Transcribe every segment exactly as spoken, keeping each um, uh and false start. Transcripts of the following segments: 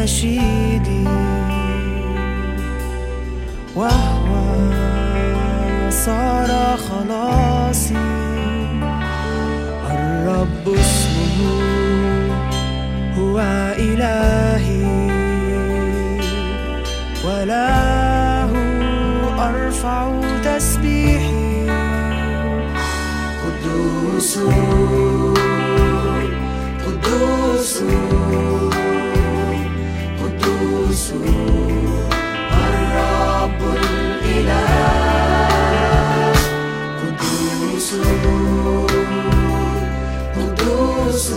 نشيدي، وهو صار خلاصي. الرب اسمه هو إلهي، وله أرفع تسبيحي. قدوس قدوس قدوس الرب الإله. قدوس قدوس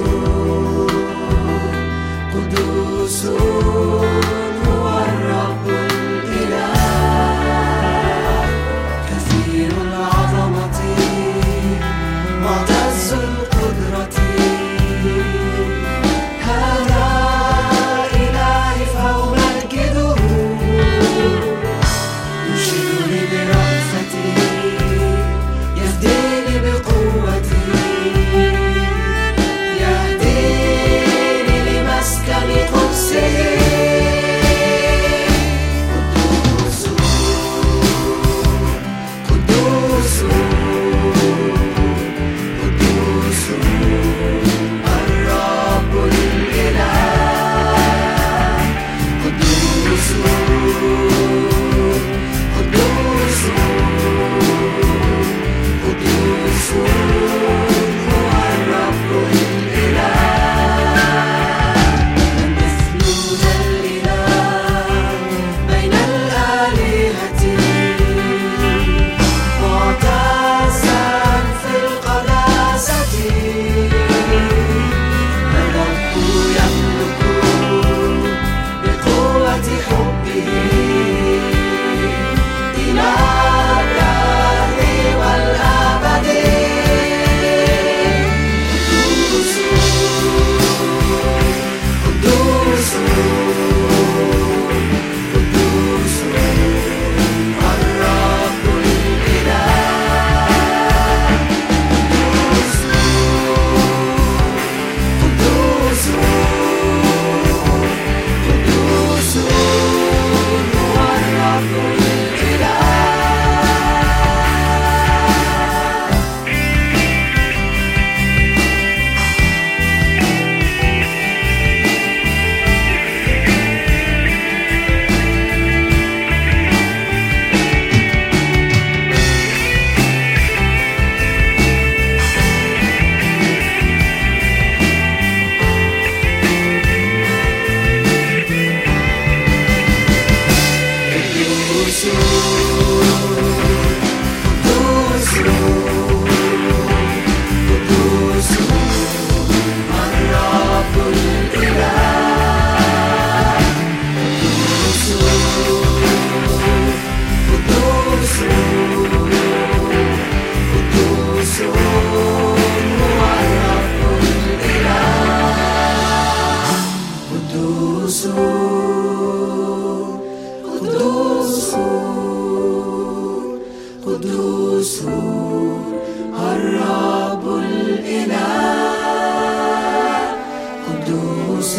قدوس هو الرب الإله. كثير العظمة معتز القدرة، هذا إلهي فأمجده. يشيرني برأفته، يفديني بقوته، يهديني لمسكن قدسه. قدوس قدوس قدوس الرب الإله. قدوس قدوس قدوس هو الرب الإله. من مثل الإله بين الآلهة، معتزا في القداسة. الرب يملك بقوة حبه إلى الدهر والأبد. قدوس قدوس قدوس الرب الإله. قدوس قدوس قدوس هو الرب الإله. قدوس قدوس الرب الإله. قدوس قدوس قدوس هو الرب الإله. قدوس قدوس قدوس الرب الإله. قدوس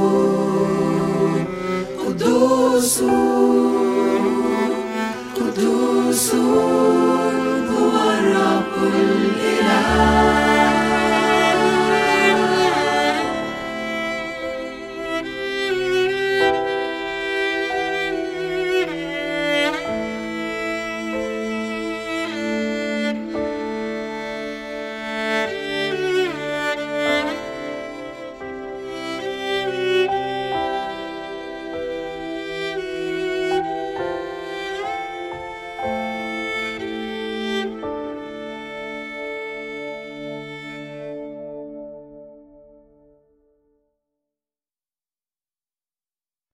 قدوس قدوس هو الرب الإله.